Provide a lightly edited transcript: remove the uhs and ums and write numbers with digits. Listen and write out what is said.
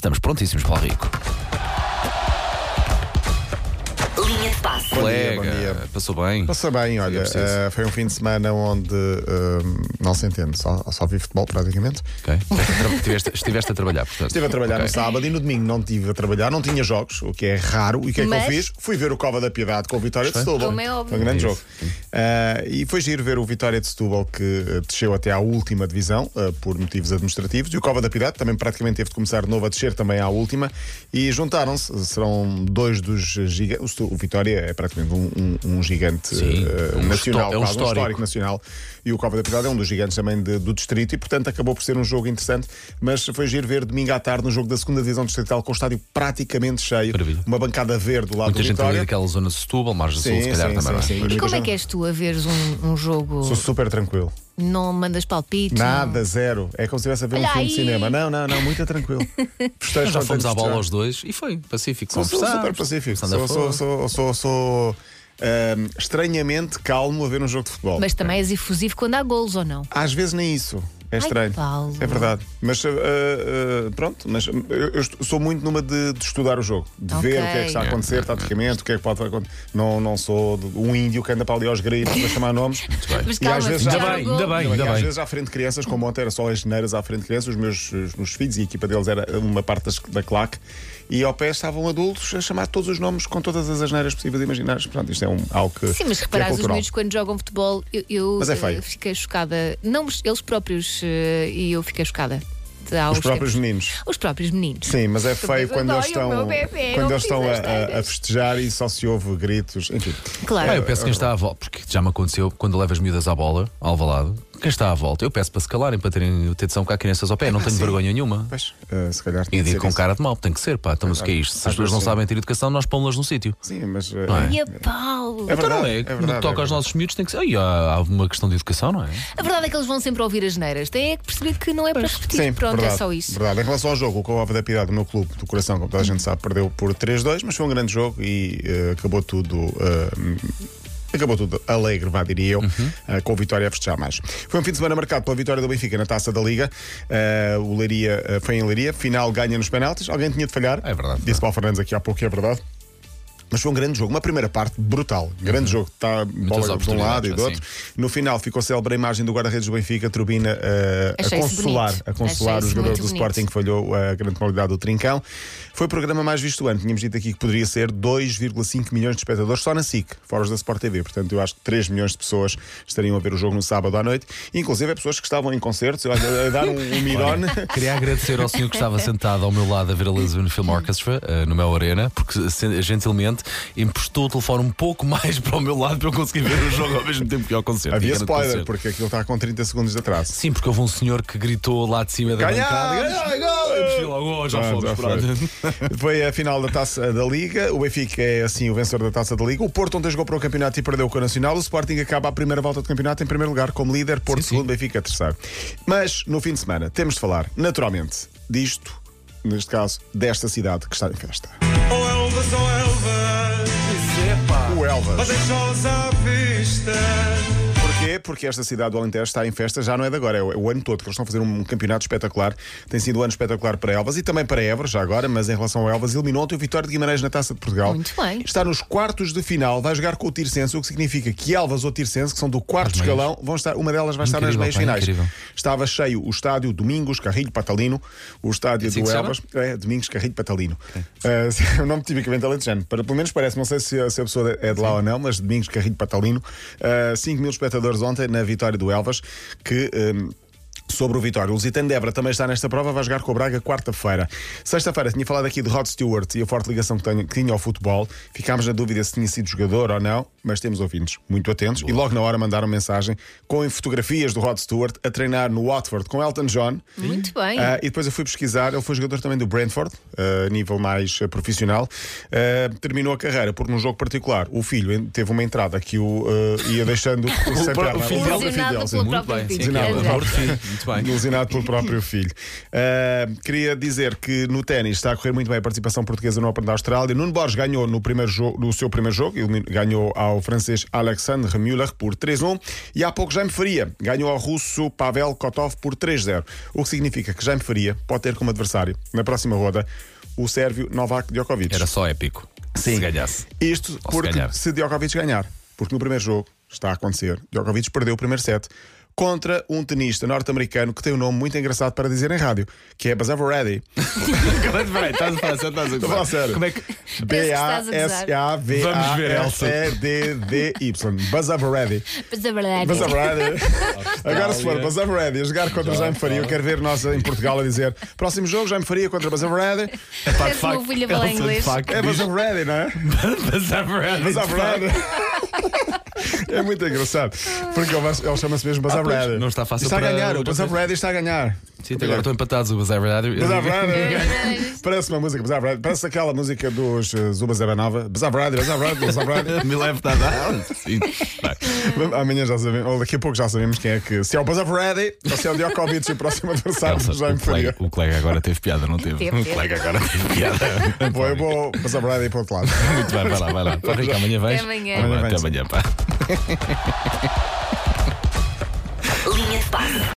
Estamos prontíssimos, Paulo Rico. Linha de passe. Colega, bom dia. passou bem? Passou bem, olha, foi um fim de semana onde não se entende, só vi futebol praticamente. Ok. Estiveste a trabalhar, portanto. Estive a trabalhar no sábado e no domingo não estive a trabalhar, não tinha jogos, o que é raro. E o que é que eu Mas- fiz? Fui ver o Cova da Piedade com o Vitória de Setúbal. Como é óbvio. Foi um grande Isso. jogo. E foi giro ver o Vitória de Setúbal que desceu até à última divisão por motivos administrativos, e o Cova da Piedade também praticamente teve de começar de novo a descer também à última, e juntaram-se, serão dois dos gigantes. O Vitória é praticamente um gigante Sim, nacional, é um quase, histórico nacional, e o Cova da Piedade é um dos gigantes também do distrito, e portanto acabou por ser um jogo interessante. Mas foi giro ver domingo à tarde no jogo da segunda divisão distrital com o estádio praticamente cheio, Maravilha. uma bancada verde do lado Muita do gente ali Vitória. daquela zona de Setúbal, Margem Sul, se calhar também, não é? sim. E Muita como é gente- que és tu a veres um jogo? Sou super tranquilo. Não mandas palpites? Nada, zero. É como se estivesse a ver Olha um filme de aí. cinema. Não, muito tranquilo. Festejo Nós já quando fomos tenho à de bola festejar. aos dois e foi pacífico. Sou Conversar, super pacífico. passando a fogo. Sou estranhamente calmo a ver um jogo de futebol. Mas também és efusivo quando há golos ou não? Às vezes nem isso. É Ai, estranho. Paulo. É verdade. Mas pronto, mas eu sou muito numa de estudar o jogo, de Ok. ver o que é que está a acontecer taticamente, o que é que pode acontecer. Não sou um índio que anda para ali aos gritos a chamar nomes. Mas E calma, às vezes se já chegar bem, ao golo- ainda bem. E às vezes à frente de crianças, como ontem era só as geneiras à frente de crianças, os meus filhos e a equipa deles era uma parte da claque, e ao pé estavam adultos a chamar todos os nomes com todas as asneiras possíveis e imaginárias. Pronto, isto é algo que. Sim, mas que é reparares, os cultural. miúdos quando jogam futebol, eu Mas é feio. fiquei chocada. Não, eles próprios, e eu fiquei chocada. Há Os uns próprios tempos. meninos. Os próprios meninos. Sim, mas é Também feio quando eles dói o meu estão, bebê, quando não eles estão precisa a estar. festejar e só se ouve gritos. Enfim. Claro. Eu peço quem está à volta, porque já me aconteceu quando levas miúdas à bola, ao Alvalade, quem está à volta, eu peço para se calarem, para terem atenção cá crianças ao pé, não tenho sim. vergonha nenhuma. Pois, se calhar. E tinha de digo ser com isso. cara de mal, tem que ser, pá, então mas o que é isto? Se as Às pessoas não vezes sabem ter educação, nós pomos-las num sítio. Sim, mas. Não é? E a Paulo. É Então não verdade, é, é no verdade, que toca é aos verdade. nossos miúdos tem que ser. Aí há uma questão de educação, não é? A verdade é que eles vão sempre ouvir as neiras. Têm é que perceber que não é para repetir. Sim, Pronto, verdade, é só isso. Verdade. Em relação ao jogo, o Cova da Piedade, o meu clube do coração, como toda a gente sabe, perdeu por 3-2, mas foi um grande jogo e acabou tudo. Acabou tudo alegre, diria eu, com a Vitória a festejar mais. Foi um fim de semana marcado pela vitória do Benfica na Taça da Liga. O Leiria foi em Leiria, final ganha nos penaltis. Alguém tinha de falhar. É verdade. Disse Paulo Fernandes aqui há pouco que é verdade. Mas foi um grande jogo, uma primeira parte brutal. Grande jogo, está bola de um lado e do outro. No final ficou célebre a imagem do guarda-redes do Benfica, Turbina, a Achei-se consolar bonito. o jogador muito do bonito. Sporting que falhou a grande qualidade do Trincão. Foi o programa mais visto do ano. Tínhamos dito aqui que poderia ser 2,5 milhões de espectadores só na SIC, fora os da Sport TV. Portanto, eu acho que 3 milhões de pessoas estariam a ver o jogo no sábado à noite. Inclusive, é pessoas que estavam em concertos, a dar um mirone. Queria agradecer ao senhor que estava sentado ao meu lado a ver a Lisbon Film Orchestra no Mel Arena, porque gentilmente emprestou o telefone um pouco mais para o meu lado para eu conseguir ver o jogo ao mesmo tempo que ao concerto. Havia Que grande spoiler, concerto. porque aquilo está com 30 segundos de atraso. Sim, porque houve um senhor que gritou lá de cima da Ganhar! bancada. Eu percebi logo, já Pronto, fomos. já Pronto. Foi a final da Taça da Liga. O Benfica é assim o vencedor da Taça da Liga. O Porto ontem jogou para o campeonato e perdeu com o Nacional. O Sporting acaba a primeira volta do campeonato em primeiro lugar como líder, Porto Sim, segundo, Benfica terceiro. Mas no fim de semana temos de falar naturalmente disto, neste caso desta cidade que está em festa. Oh Elvas, oh Elvas, O Elvas. deixá-las à vista. Porquê? Porque esta cidade do Alentejo está em festa, já não é de agora, é o ano todo, que eles estão a fazer um campeonato espetacular. Tem sido um ano espetacular para Elvas e também para Évora, já agora, mas em relação ao Elvas, eliminou ontem o Vitória de Guimarães na Taça de Portugal. Muito bem. Está nos quartos de final, vai jogar com o Tirsense, o que significa que Elvas ou Tirsense, que são do quarto As meias. escalão, vão estar, uma delas vai estar nas Incrível, meias pá, finais. incrível. Estava cheio o estádio Domingos Carrilho Patalino, o estádio Assim do que se Elvas. É, Domingos Carrilho Patalino. O nome tipicamente alentejano. Pelo menos parece, não sei se a pessoa é de lá ou não, mas Domingos Carrilho Patalino. 5 mil espectadores ontem na vitória do Elvas, que. Sobre o Vitória. O Lusitano de Évora também está nesta prova, vai jogar com o Braga quarta-feira. Sexta-feira tinha falado aqui de Rod Stewart e a forte ligação que tinha ao futebol. Ficámos na dúvida se tinha sido jogador ou não, mas temos ouvintes muito atentos. E logo na hora mandaram mensagem com fotografias do Rod Stewart a treinar no Watford com Elton John. Muito bem. E depois eu fui pesquisar, ele foi jogador também do Brentford, a nível mais profissional. Terminou a carreira porque num jogo particular o filho teve uma entrada que o ia deixando sem perna. filho dele, Lesionado sim. pelo Muito próprio bem, filho. sim, Exato. amor de filho. Muito bem. Ilusionado pelo próprio filho. Queria dizer que no ténis está a correr muito bem a participação portuguesa no Open da Austrália. Nuno Borges ganhou no seu primeiro jogo, ganhou ao francês Alexandre Müller por 3-1. E há pouco Jaime Faria ganhou ao russo Pavel Kotov por 3-0. O que significa que Jaime Faria pode ter como adversário, na próxima roda, o sérvio Novak Djokovic. Era só épico. Sim. Se ganhasse. Isto porque ganhar. se Djokovic ganhar, porque no primeiro jogo está a acontecer, Djokovic perdeu o primeiro set contra um tenista norte-americano que tem um nome muito engraçado para dizer em rádio, que é Bazavaredi. Peraí, estás a falar sério? Estou a falar sério. Como é que. B-A-S-A-V-A-R-E-D-Y. Bazavaredi. Mas é verdade. Bazavaredi. Agora, se for Bazavaredi a jogar contra Jaime Faria, eu quero ver nós em Portugal a dizer: próximo jogo, Jaime Faria contra Bazavaredi. Parece o meu filho a falar inglês. É Bazavaredi, não é? Bazavaredi. É muito engraçado. Porque ele chama-se mesmo Bazavaredi. Não está fácil Está a para ganhar, o outra Bazavaredi está a ganhar. Sim, agora estão empatados o Bazavaredi. Bazavaredi. Parece uma música, Bazavaredi. Parece aquela música dos Zuba Zebanova. Bazavaredi. Me leve a dar. Sim. Amanhã já sabemos, ou daqui a pouco já sabemos quem é que. Se é o Bazavaredi ou se é o Djokovic, o próximo adversário do Jaime Faria. O colega agora teve piada, não teve? Teve. O colega agora teve piada. Bom, eu vou Bazavaredi para o outro lado. Muito bem, vai lá. Pá, Rico, amanhã vais? Até amanhã. Amanhã Até vens. amanhã, pá. Linha de passe.